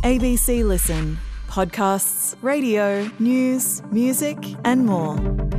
ABC Listen. Podcasts, radio, news, music and more.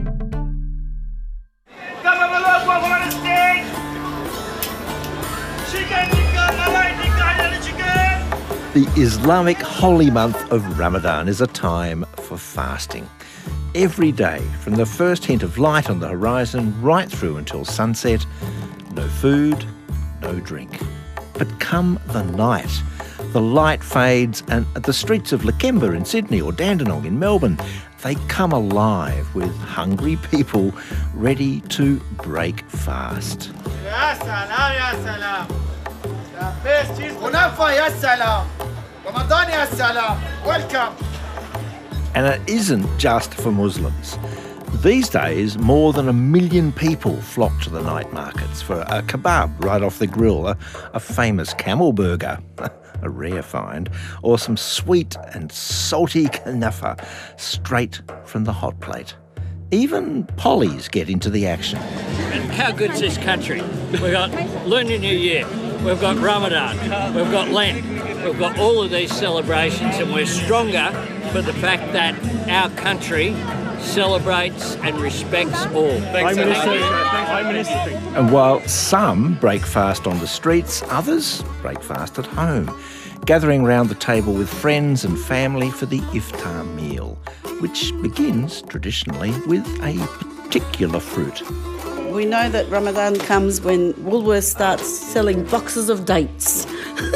The Islamic holy month of Ramadan is a time for fasting. Every day, from the first hint of light on the horizon right through until sunset, no food, no drink. But come the night, the light fades and the streets of Lakemba in Sydney or Dandenong in Melbourne, they come alive with hungry people ready to break fast. Ya salam, ya salam. The best cheese kunafa, ya salam. Ramadan, ya salam. Welcome. And it isn't just for Muslims. These days, more than 1 million people flock to the night markets for a kebab right off the grill, a famous camel burger, a rare find, or some sweet and salty kanafa straight from the hot plate. Even pollies get into the action. And how good's this country? We've got Lunar New Year, we've got Ramadan, we've got Lent, we've got all of these celebrations, and we're stronger for the fact that our country celebrates and respects all. Thanks, Prime Minister. And while some break fast on the streets, others break fast at home, gathering round the table with friends and family for the iftar meal, which begins traditionally with a particular fruit. We know that Ramadan comes when Woolworths starts selling boxes of dates.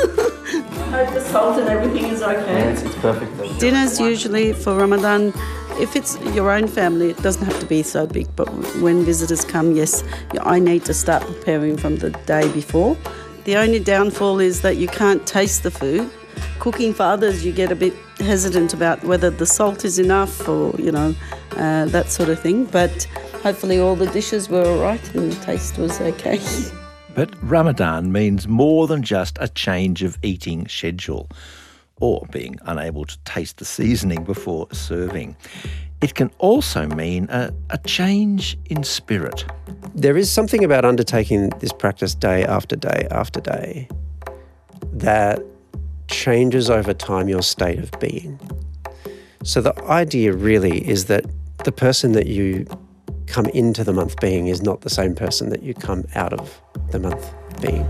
I hope the salt and everything is okay. Yeah, it's perfect. Dinners usually for Ramadan, if it's your own family, it doesn't have to be so big, but when visitors come, yes, I need to start preparing from the day before. The only downfall is that you can't taste the food. Cooking for others, you get a bit hesitant about whether the salt is enough or, that sort of thing. But hopefully all the dishes were all right and the taste was okay. But Ramadan means more than just a change of eating schedule or being unable to taste the seasoning before serving. It can also mean a change in spirit. There is something about undertaking this practice day after day after day that changes over time your state of being. So the idea really is that the person that you come into the month being is not the same person that you come out of the month being.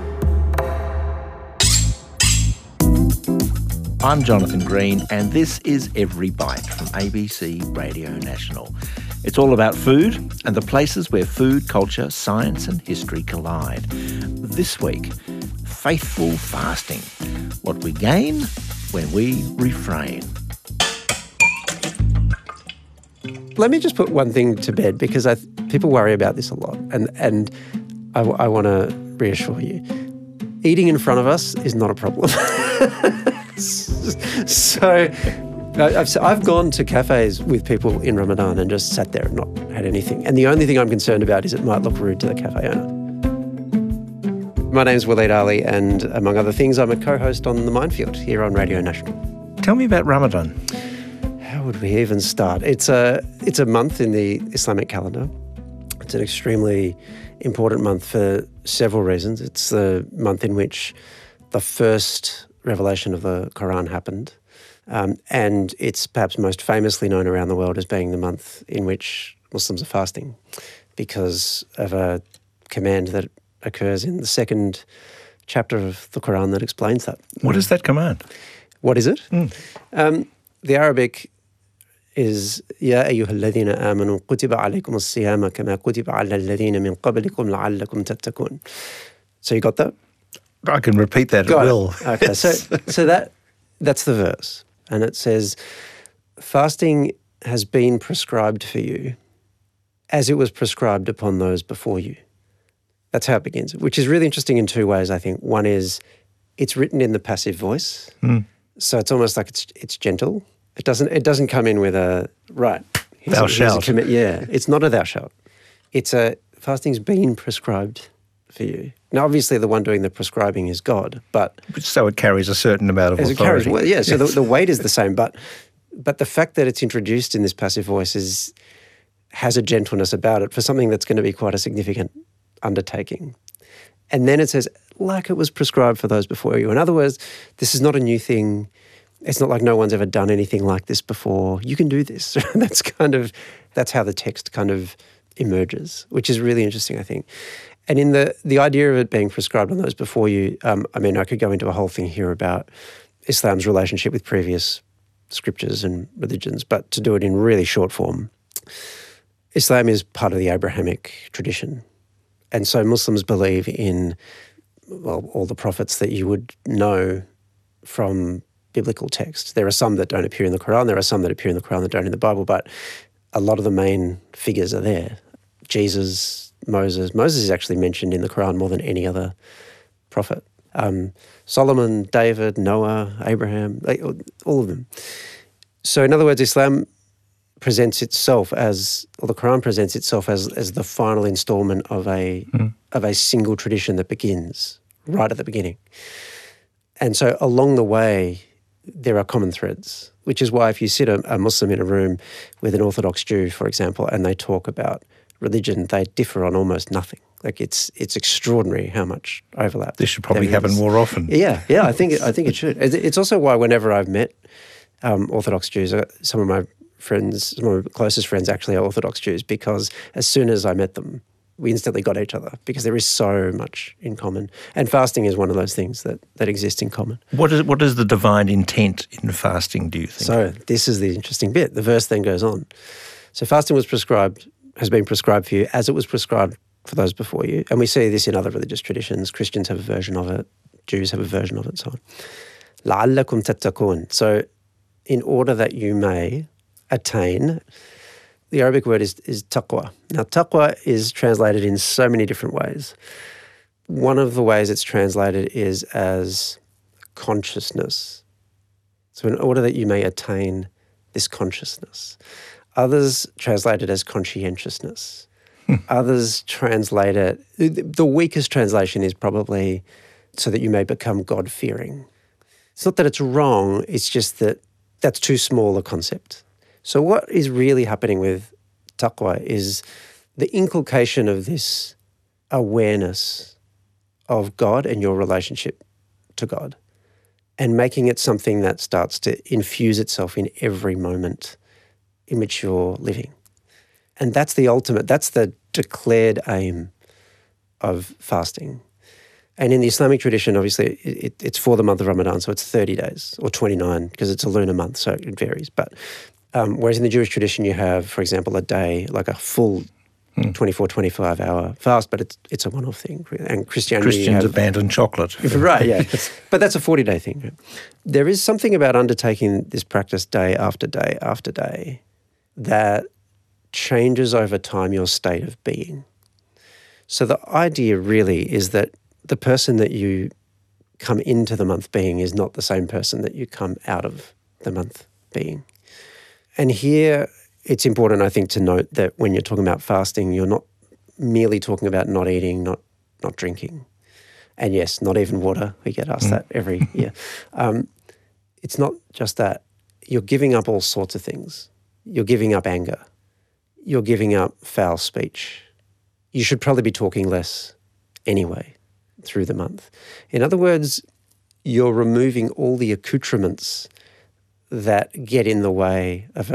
I'm Jonathan Green, and this is Every Bite from ABC Radio National. It's all about food and the places where food, culture, science and history collide. This week, faithful fasting. What we gain when we refrain. Let me just put one thing to bed, because people worry about this a lot, and I want to reassure you. Eating in front of us is not a problem. So I've gone to cafes with people in Ramadan and just sat there and not had anything. And the only thing I'm concerned about is it might look rude to the cafe owner. My name's Waleed Ali, and among other things, I'm a co-host on The Minefield here on Radio National. Tell me about Ramadan. How would we even start? It's a month in the Islamic calendar. It's an extremely important month for several reasons. It's the month in which the first revelation of the Quran happened. And it's perhaps most famously known around the world as being the month in which Muslims are fasting because of a command that occurs in the second chapter of the Quran that explains that. What is that command? What is it? The Arabic is يا أيها الذين آمنوا كتب عليكم الصيام كما كتب على الذين من قبلكم لعلكم تتقون. So you got that? I can repeat that at will. Okay, so that's the verse. And it says, fasting has been prescribed for you as it was prescribed upon those before you. That's how it begins, which is really interesting in two ways, I think. One is it's written in the passive voice. So it's almost like it's gentle. It doesn't come in with a, right, thou shalt. Yeah, it's not a thou shalt. It's a, fasting's been prescribed for you. Now, obviously, the one doing the prescribing is God, but... So it carries a certain amount of authority. So the weight is the same, but the fact that it's introduced in this passive voice has a gentleness about it for something that's going to be quite a significant undertaking. And then it says, like it was prescribed for those before you. In other words, this is not a new thing. It's not like no one's ever done anything like this before. You can do this. That's how the text kind of emerges, which is really interesting, I think. And in the idea of it being prescribed on those before you, I could go into a whole thing here about Islam's relationship with previous scriptures and religions, but to do it in really short form, Islam is part of the Abrahamic tradition. And so Muslims believe in, all the prophets that you would know from biblical text. There are some that don't appear in the Quran. There are some that appear in the Quran that don't in the Bible, but a lot of the main figures are there. Jesus, Moses. Moses is actually mentioned in the Quran more than any other prophet. Solomon, David, Noah, Abraham, all of them. So in other words, Islam presents itself or the Quran presents itself as the final installment of a single tradition that begins right at the beginning. And so along the way, there are common threads, which is why if you sit a Muslim in a room with an Orthodox Jew, for example, and they talk about religion, they differ on almost nothing. Like it's extraordinary how much overlap. This should probably happen more often. Yeah, I think it should. It's also why whenever I've met Orthodox Jews, some of my closest friends actually are Orthodox Jews, because as soon as I met them, we instantly got each other because there is so much in common. And fasting is one of those things that exist in common. What is the divine intent in fasting, do you think? So this is the interesting bit. The verse then goes on. So fasting has been prescribed for you as it was prescribed for those before you. And we see this in other religious traditions. Christians have a version of it. Jews have a version of it, so on. لَعَلَّكُمْ تَتَّقُونَ. So in order that you may attain, the Arabic word is taqwa. Now, taqwa is translated in so many different ways. One of the ways it's translated is as consciousness. So in order that you may attain this consciousness. Others translate it as conscientiousness. Others translate it, the weakest translation is probably so that you may become God-fearing. It's not that it's wrong, it's just that that's too small a concept. So what is really happening with taqwa is the inculcation of this awareness of God and your relationship to God, and making it something that starts to infuse itself in every moment in which you're living. And that's the ultimate, that's the declared aim of fasting. And in the Islamic tradition, obviously, it's for the month of Ramadan, so it's 30 days, or 29, because it's a lunar month, so it varies. But whereas in the Jewish tradition, you have, for example, a day, like a full 24, 25-hour fast, but it's a one-off thing. And Christianity... Christians abandon chocolate. Right, yeah. But that's a 40-day thing. Right? There is something about undertaking this practice day after day after day that changes over time your state of being. So the idea really is that the person that you come into the month being is not the same person that you come out of the month being. And here it's important, I think, to note that when you're talking about fasting, you're not merely talking about not eating, not drinking. And yes, not even water. We get asked that every year. It's not just that. You're giving up all sorts of things. You're giving up anger. You're giving up foul speech. You should probably be talking less anyway through the month. In other words, you're removing all the accoutrements that get in the way of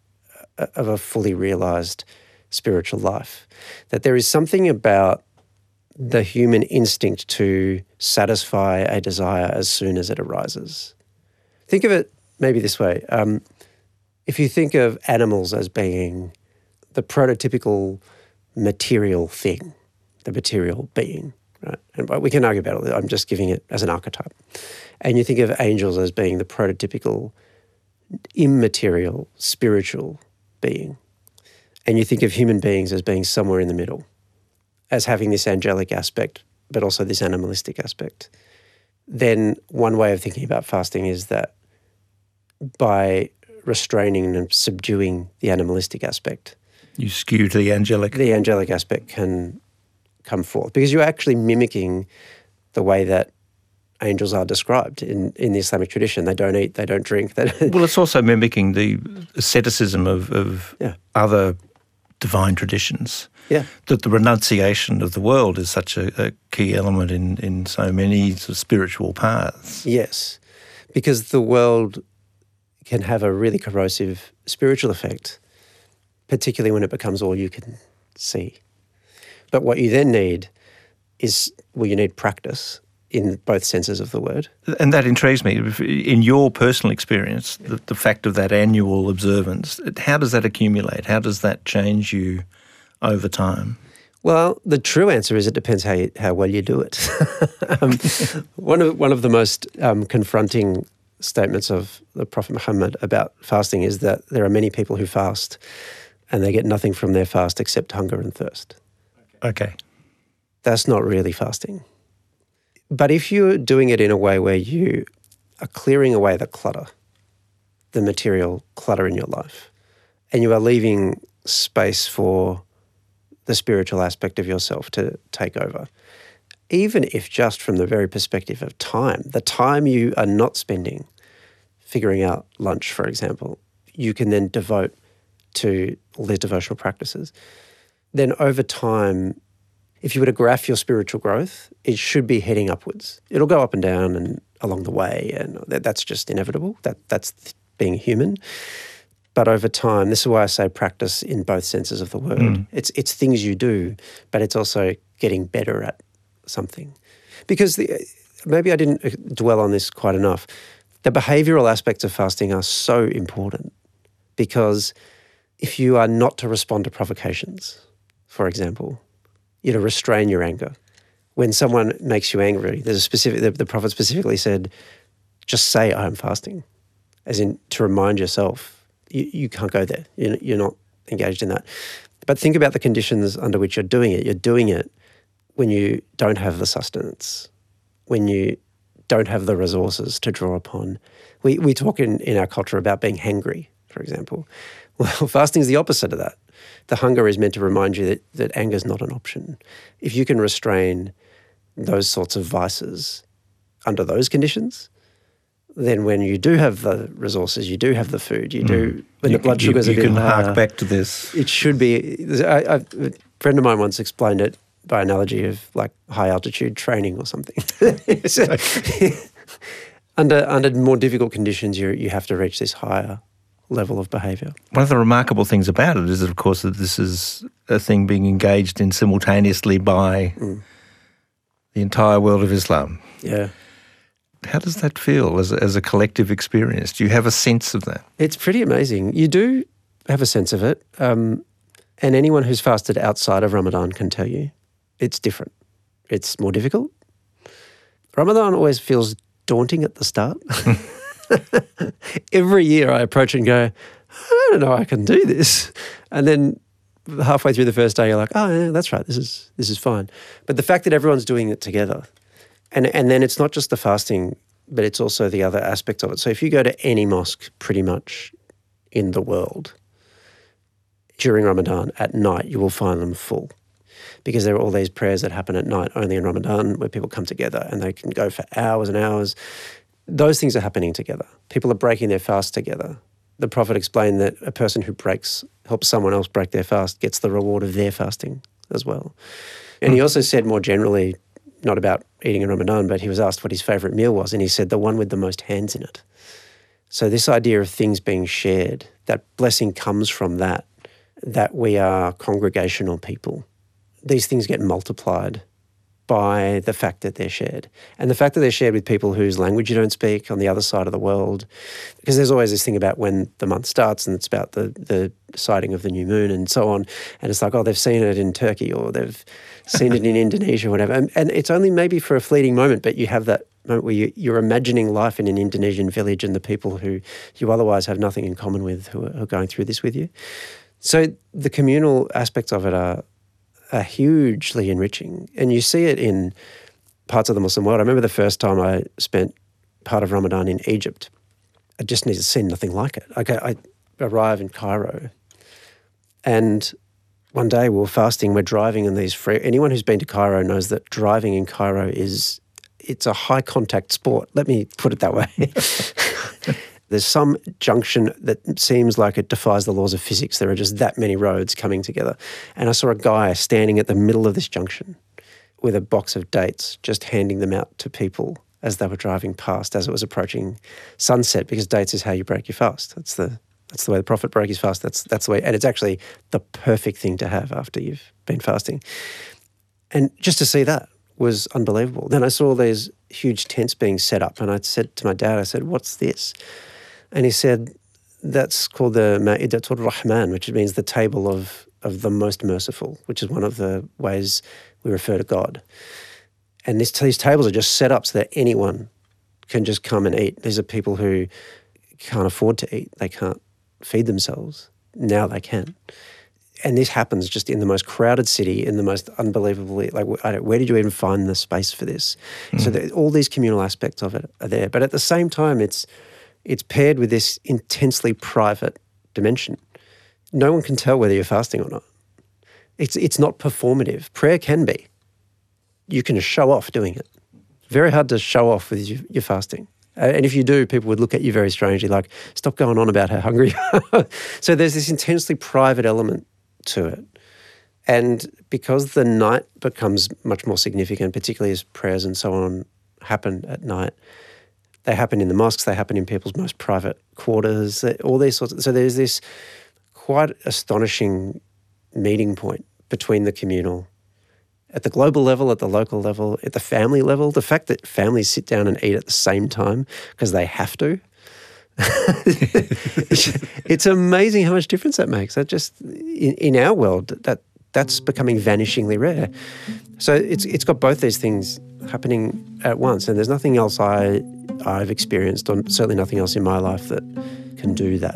a fully realised spiritual life. That there is something about the human instinct to satisfy a desire as soon as it arises. Think of it maybe this way. If you think of animals as being the prototypical material thing, the material being, right? And we can argue about it. I'm just giving it as an archetype. And you think of angels as being the prototypical immaterial, spiritual being. And you think of human beings as being somewhere in the middle, as having this angelic aspect, but also this animalistic aspect. Then one way of thinking about fasting is that by restraining and subduing the animalistic aspect, you skew to the angelic. The angelic aspect can come forth because you're actually mimicking the way that angels are described in the Islamic tradition. They don't eat, they don't drink. Well, it's also mimicking the asceticism of other divine traditions. Yeah. That the renunciation of the world is such a key element in so many sort of spiritual paths. Yes, because the world can have a really corrosive spiritual effect, particularly when it becomes all you can see. But what you then need is, you need practice in both senses of the word. And that intrigues me. In your personal experience, the fact of that annual observance, how does that accumulate? How does that change you over time? Well, the true answer is it depends how well you do it. One of the most confronting statements of the Prophet Muhammad about fasting is that there are many people who fast and they get nothing from their fast except hunger and thirst. Okay. That's not really fasting. But if you're doing it in a way where you are clearing away the clutter, the material clutter in your life, and you are leaving space for the spiritual aspect of yourself to take over, even if just from the very perspective of time, the time you are not spending figuring out lunch, for example, you can then devote to all these devotional practices. Then over time, if you were to graph your spiritual growth, it should be heading upwards. It'll go up and down and along the way, and that's just inevitable. That's being human. But over time, this is why I say practice in both senses of the word. It's things you do, but it's also getting better at something. Because maybe I didn't dwell on this quite enough. The behavioural aspects of fasting are so important because if you are not to respond to provocations, for example, you're to restrain your anger. When someone makes you angry, there's a specific, the Prophet specifically said, just say I am fasting, as in to remind yourself you can't go there. You're not engaged in that. But think about the conditions under which you're doing it. You're doing it when you don't have the sustenance, when you don't have the resources to draw upon. We talk in our culture about being hangry, for example. Well, fasting is the opposite of that. The hunger is meant to remind you that anger is not an option. If you can restrain those sorts of vices under those conditions, then when you do have the resources, you do have the food, when the blood sugars are a bit higher. You can hark back to this. It should be. A friend of mine once explained it by analogy of like high altitude training or something. So, under more difficult conditions, you have to reach this higher level of behaviour. One of the remarkable things about it is, of course, that this is a thing being engaged in simultaneously by the entire world of Islam. Yeah. How does that feel as a collective experience? Do you have a sense of that? It's pretty amazing. You do have a sense of it. And anyone who's fasted outside of Ramadan can tell you it's different. It's more difficult. Ramadan always feels daunting at the start. Every year I approach and go, I don't know I can do this. And then halfway through the first day you're like, oh, yeah, that's right, this is fine. But the fact that everyone's doing it together, and then it's not just the fasting, but it's also the other aspects of it. So if you go to any mosque pretty much in the world during Ramadan at night, you will find them full. Because there are all these prayers that happen at night only in Ramadan where people come together and they can go for hours and hours. Those things are happening together. People are breaking their fast together. The Prophet explained that a person who helps someone else break their fast gets the reward of their fasting as well. And he also said more generally, not about eating in Ramadan, but he was asked what his favourite meal was, and he said the one with the most hands in it. So this idea of things being shared, that blessing comes from that we are congregational people. These things get multiplied by the fact that they're shared. And the fact that they're shared with people whose language you don't speak on the other side of the world, because there's always this thing about when the month starts and it's about the sighting of the new moon and so on. And it's like, oh, they've seen it in Turkey or they've seen it in Indonesia or whatever. And it's only maybe for a fleeting moment, but you have that moment where you're imagining life in an Indonesian village and the people who you otherwise have nothing in common with who are going through this with you. So the communal aspects of it are hugely enriching. And you see it in parts of the Muslim world. I remember the first time I spent part of Ramadan in Egypt. I just needed to see nothing like it. I arrive in Cairo and one day we were fasting, we're driving in these anyone who's been to Cairo knows that driving in Cairo it's a high contact sport. Let me put it that way. There's some junction that seems like it defies the laws of physics. There are just that many roads coming together. And I saw a guy standing at the middle of this junction with a box of dates, just handing them out to people as they were driving past as it was approaching sunset, because dates is how you break your fast. That's the way the Prophet broke his fast. That's the way, and it's actually the perfect thing to have after you've been fasting. And just to see that was unbelievable. Then I saw these huge tents being set up, and I said to my dad, I said, "What's this?" And he said, "That's called the Ma'idatul Rahman, which means the table of the most merciful, which is one of the ways we refer to God." And these tables are just set up so that anyone can just come and eat. These are people who can't afford to eat. They can't feed themselves. Now they can. And this happens just in the most crowded city, in the most unbelievably, where did you even find the space for this? So all these communal aspects of it are there. But at the same time, it's paired with this intensely private dimension. No one can tell whether you're fasting or not. It's not performative. Prayer can be. You can just show off doing it. Very hard to show off with your fasting. And if you do, people would look at you very strangely, like, stop going on about how hungry you are. So there's this intensely private element to it. And because the night becomes much more significant, particularly as prayers and so on happen at night, they happen in the mosques, they happen in people's most private quarters, all these sorts of... So there's this quite astonishing meeting point between the communal, at the global level, at the local level, at the family level. The fact that families sit down and eat at the same time because they have to, it's amazing how much difference that makes. That just, in our world, that's becoming vanishingly rare. So it's got both these things happening at once, and there's nothing else I've experienced, or certainly nothing else in my life that can do that.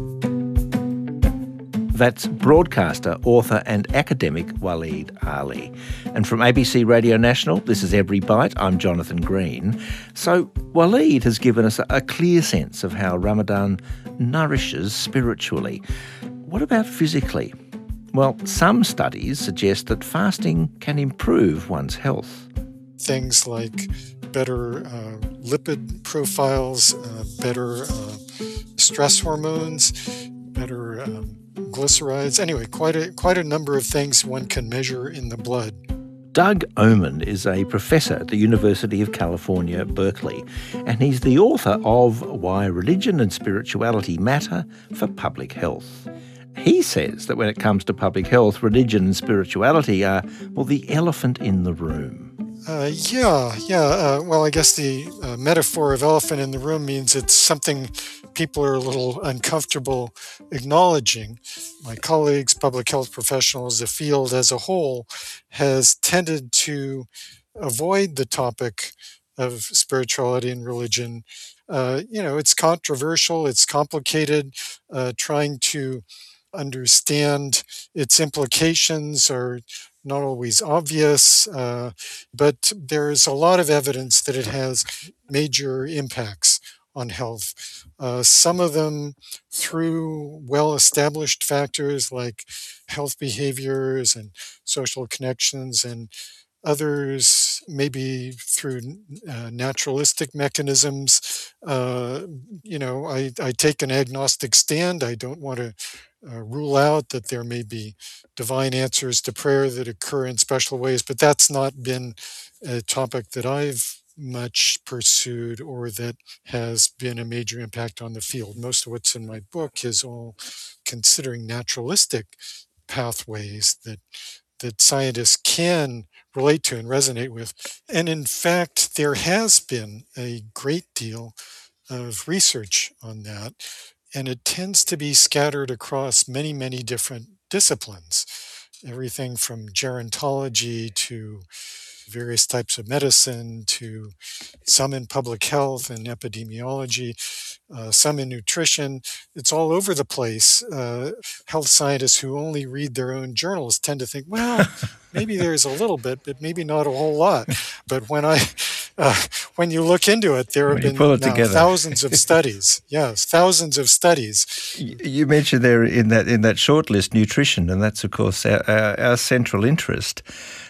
That's broadcaster, author and academic Waleed Aly. And from ABC Radio National, this is Every Bite. I'm Jonathan Green. So Waleed has given us a clear sense of how Ramadan nourishes spiritually. What about physically? Well, some studies suggest that fasting can improve one's health. Things like better lipid profiles, better stress hormones, better glycerides. Anyway, quite a number of things one can measure in the blood. Doug Oman is a professor at the University of California, Berkeley, and he's the author of Why Religion and Spirituality Matter for Public Health. He says that when it comes to public health, religion and spirituality are, well, the elephant in the room. Well, I guess the metaphor of elephant in the room means it's something people are a little uncomfortable acknowledging. My colleagues, public health professionals, the field as a whole has tended to avoid the topic of spirituality and religion. It's controversial, it's complicated. Trying to understand its implications are not always obvious, but there's a lot of evidence that it has major impacts on health. Some of them through well-established factors like health behaviors and social connections, and others maybe through naturalistic mechanisms. I take an agnostic stand. I don't want to rule out that there may be divine answers to prayer that occur in special ways, but that's not been a topic that I've much pursued or that has been a major impact on the field. Most of what's in my book is all considering naturalistic pathways that scientists can relate to and resonate with. And in fact, there has been a great deal of research on that, and it tends to be scattered across many, many different disciplines, everything from gerontology to various types of medicine, to some in public health and epidemiology, some in nutrition. It's all over the place. Health scientists who only read their own journals tend to think, well, maybe there's a little bit, but maybe not a whole lot. But when you look into it, there have been thousands of studies. Yes, thousands of studies. You mentioned there in that short list nutrition, and that's of course our central interest.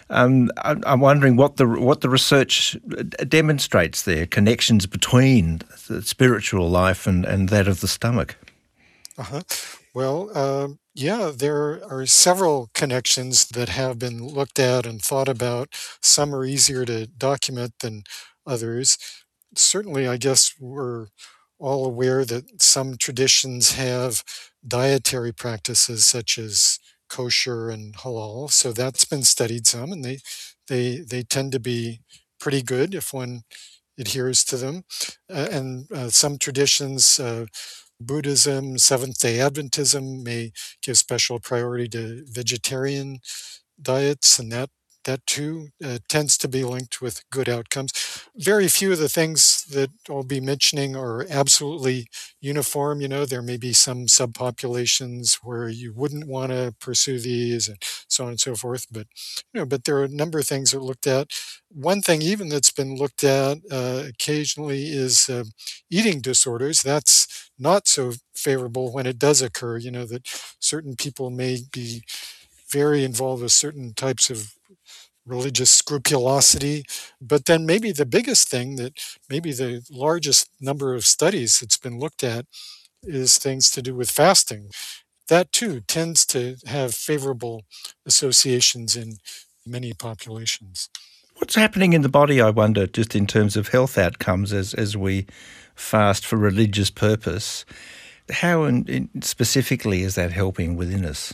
I'm wondering what the research demonstrates there, connections between the spiritual life and that of the stomach. Uh-huh. Well, yeah, there are several connections that have been looked at and thought about. Some are easier to document than others. Certainly, I guess we're all aware that some traditions have dietary practices such as kosher and halal. So that's been studied some, and they tend to be pretty good if one adheres to them. And some traditions, Buddhism, Seventh-day Adventism may give special priority to vegetarian diets, and that too tends to be linked with good outcomes. Very few of the things that I'll be mentioning are absolutely uniform. There may be some subpopulations where you wouldn't want to pursue these, and so on and so forth. But there are a number of things that are looked at. One thing even that's been looked at occasionally is eating disorders. That's not so favorable when it does occur. That certain people may be very involved with certain types of religious scrupulosity. But then maybe the biggest thing, that maybe the largest number of studies that's been looked at, is things to do with fasting. That too tends to have favorable associations in many populations. What's happening in the body, I wonder, just in terms of health outcomes as we fast for religious purpose? How specifically is that helping within us?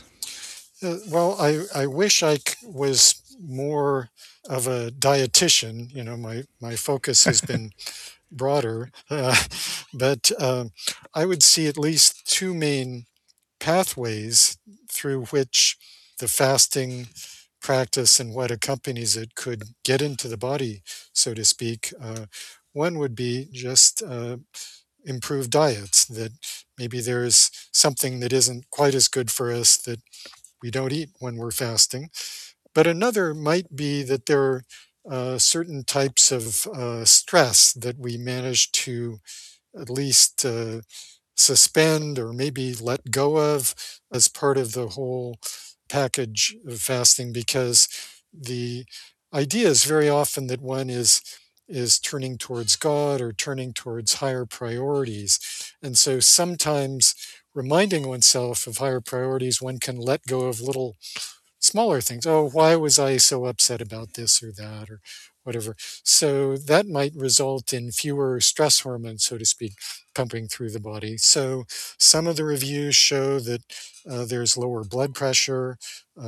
Well, I wish I was more of a dietitian. My focus has been broader, but I would see at least two main pathways through which the fasting practice and what accompanies it could get into the body, so to speak. One would be just improved diets, that maybe there's something that isn't quite as good for us that we don't eat when we're fasting. But another might be that there are certain types of stress that we manage to at least suspend or maybe let go of as part of the whole package of fasting, because the idea is very often that one is turning towards God or turning towards higher priorities. And so sometimes reminding oneself of higher priorities, one can let go of little smaller things. Oh, why was I so upset about this or that or whatever? So that might result in fewer stress hormones, so to speak, pumping through the body. So some of the reviews show that there's lower blood pressure,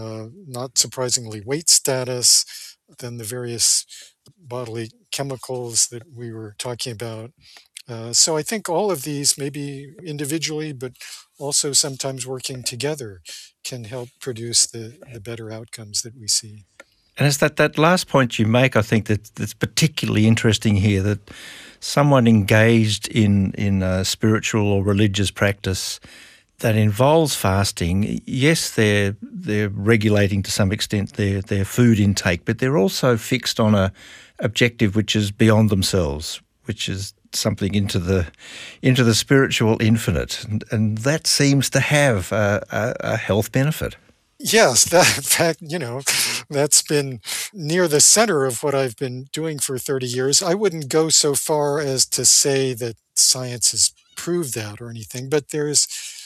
not surprisingly weight status, than the various bodily chemicals that we were talking about. So I think all of these, maybe individually, but also sometimes working together, can help produce the better outcomes that we see. And it's that last point you make, I think, that's particularly interesting here, that someone engaged in a spiritual or religious practice that involves fasting, yes, they're regulating to some extent their food intake, but they're also fixed on a objective which is beyond themselves, which is something into the spiritual infinite, and that seems to have a health benefit. Yes, that in fact, that's been near the center of what I've been doing for 30 years. I wouldn't go so far as to say that science has proved that or anything, but there's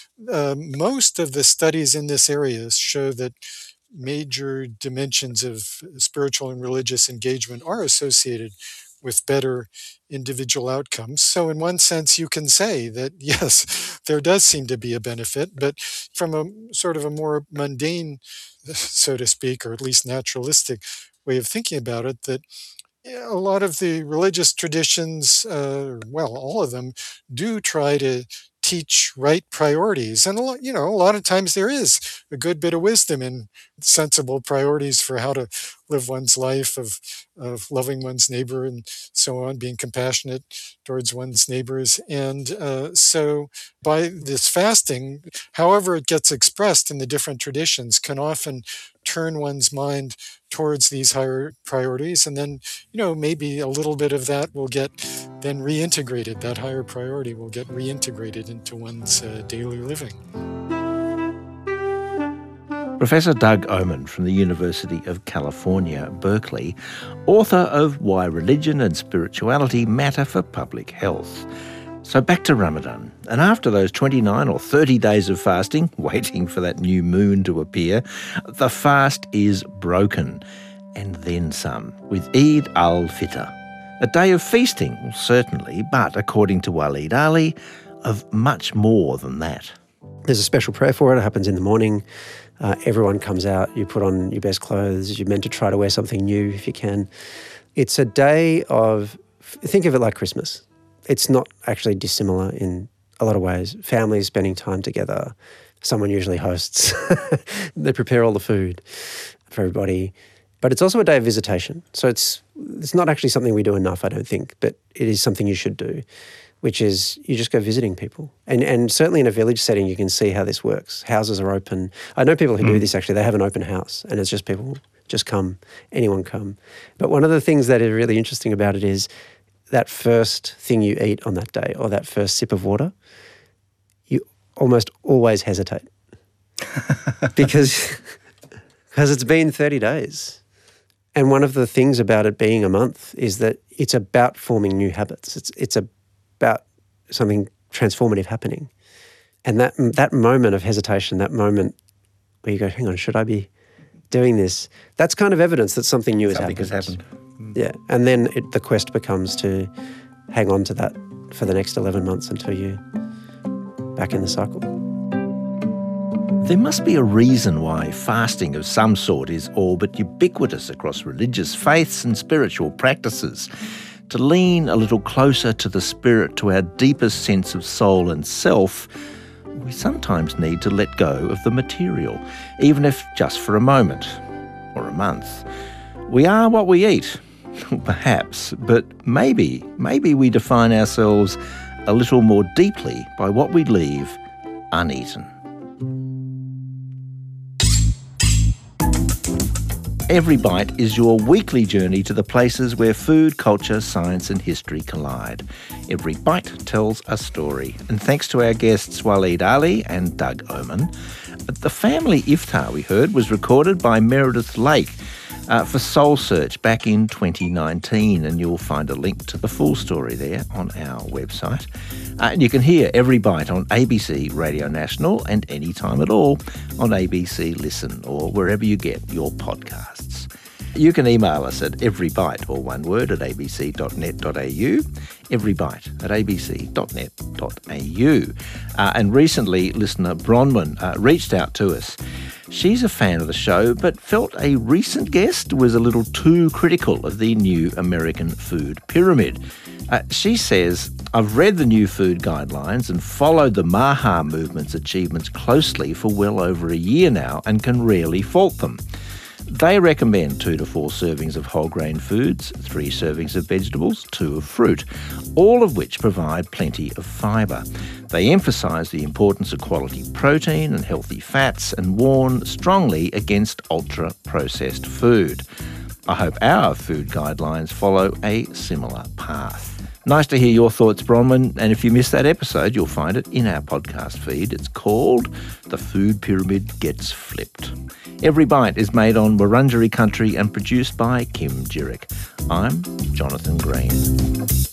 most of the studies in this area show that major dimensions of spiritual and religious engagement are associated with better individual outcomes. So in one sense, you can say that, yes, there does seem to be a benefit, but from a sort of a more mundane, so to speak, or at least naturalistic way of thinking about it, that a lot of the religious traditions, all of them, do try to teach right priorities. And a lot of times there is a good bit of wisdom in sensible priorities for how to live one's life of loving one's neighbor and so on, being compassionate towards one's neighbors. And so by this fasting, however it gets expressed in the different traditions, can often turn one's mind towards these higher priorities. And then, maybe a little bit of that will get then reintegrated. That higher priority will get reintegrated into one's daily living. Professor Doug Oman from the University of California, Berkeley, author of Why Religion and Spirituality Matter for Public Health. So back to Ramadan. And after those 29 or 30 days of fasting, waiting for that new moon to appear, the fast is broken. And then some, with Eid al-Fitr. A day of feasting, certainly, but according to Waleed Ali, of much more than that. There's a special prayer for it. It happens in the morning. Everyone comes out. You put on your best clothes. You're meant to try to wear something new if you can. It's a day of, think of it like Christmas. It's not actually dissimilar in a lot of ways. Families spending time together. Someone usually hosts. They prepare all the food for everybody. But it's also a day of visitation. So it's not actually something we do enough, I don't think, but it is something you should do, which is you just go visiting people. And certainly in a village setting, you can see how this works. Houses are open. I know people who do this actually. They have an open house and it's just people just come, anyone come. But one of the things that is really interesting about it is that first thing you eat on that day or that first sip of water, you almost always hesitate because it's been 30 days. And one of the things about it being a month is that it's about forming new habits. It's about something transformative happening. And that moment of hesitation, that moment where you go, hang on, should I be doing this? That's kind of evidence that something new has happened. Yeah. And then the quest becomes to hang on to that for the next 11 months until you're back in the cycle. There must be a reason why fasting of some sort is all but ubiquitous across religious faiths and spiritual practices. To lean a little closer to the spirit, to our deepest sense of soul and self, we sometimes need to let go of the material, even if just for a moment or a month. We are what we eat, perhaps, but maybe we define ourselves a little more deeply by what we leave uneaten. Every Bite is your weekly journey to the places where food, culture, science and history collide. Every Bite tells a story. And thanks to our guests Waleed Ali and Doug Oman, the family iftar we heard was recorded by Meredith Lake for Soul Search back in 2019, and you'll find a link to the full story there on our website. And you can hear Every Bite on ABC Radio National and anytime at all on ABC Listen or wherever you get your podcasts. You can email us at everybite, or one word, at abc.net.au, everybite at abc.net.au. And recently, listener Bronwyn reached out to us. She's a fan of the show, but felt a recent guest was a little too critical of the new American food pyramid. She says, I've read the new food guidelines and followed the MAHA movement's achievements closely for well over a year now and can rarely fault them. They recommend 2 to 4 servings of whole grain foods, 3 servings of vegetables, 2 of fruit, all of which provide plenty of fibre. They emphasise the importance of quality protein and healthy fats and warn strongly against ultra-processed food. I hope our food guidelines follow a similar path. Nice to hear your thoughts, Bronwyn, and if you missed that episode, you'll find it in our podcast feed. It's called The Food Pyramid Gets Flipped. Every Bite is made on Wurundjeri country and produced by Kim Jurek. I'm Jonathan Green.